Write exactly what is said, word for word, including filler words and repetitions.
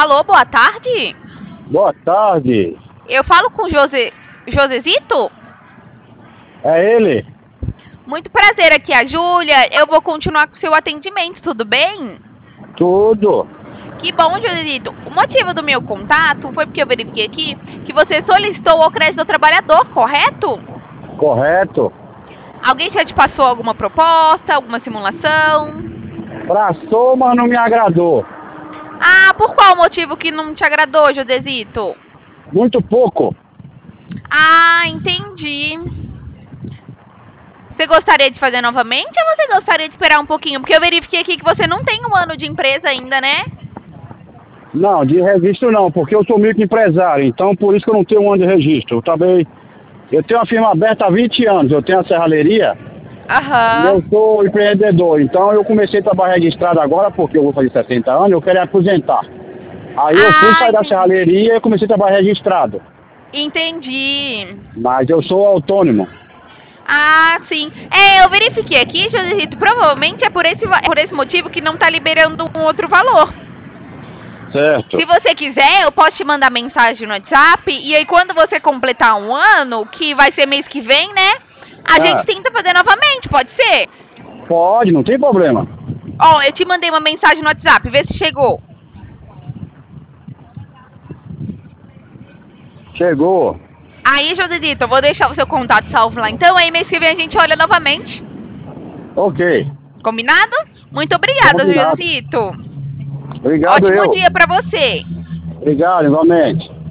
Alô, boa tarde. Boa tarde. Eu falo com José, Josezito? É ele? Muito prazer, aqui é a Júlia. Eu vou continuar com o seu atendimento, tudo bem? Tudo. Que bom, Josezito. O motivo do meu contato foi porque eu verifiquei aqui que você solicitou o crédito do trabalhador, correto? Correto. Alguém já te passou alguma proposta, alguma simulação? Passou, mas não me agradou. Ah, por qual motivo que não te agradou, Josezito? Muito pouco. Ah, entendi. Você gostaria de fazer novamente ou você gostaria de esperar um pouquinho? Porque eu verifiquei aqui que você não tem um ano de empresa ainda, né? Não, de registro não, porque eu sou microempresário, então por isso que eu não tenho um ano de registro. Eu também, eu tenho uma firma aberta há vinte anos, eu tenho a serralheria e Aham. eu sou empreendedor. Então eu comecei a trabalhar registrado agora, porque eu vou fazer sessenta anos, eu quero aposentar. Aí eu fui Ah, sair da entendi. serralheria e comecei a trabalhar registrado. Entendi. Mas eu sou autônomo. Ah, sim. É, eu verifiquei aqui, Josezito, provavelmente é por esse, va- é por esse motivo que não tá liberando um outro valor. Certo. Se você quiser, eu posso te mandar mensagem no WhatsApp e aí quando você completar um ano, que vai ser mês que vem, né? A Ah. gente tenta fazer novamente, pode ser? Pode, não tem problema. Ó, eu te mandei uma mensagem no WhatsApp, vê se chegou. Chegou. Aí, Josezito, eu vou deixar o seu contato salvo lá. Então, aí mês que vem a gente olha novamente. Ok. Combinado? Muito obrigada, Combinado. Josezito. Obrigado Ótimo eu. dia pra você. Obrigado, igualmente.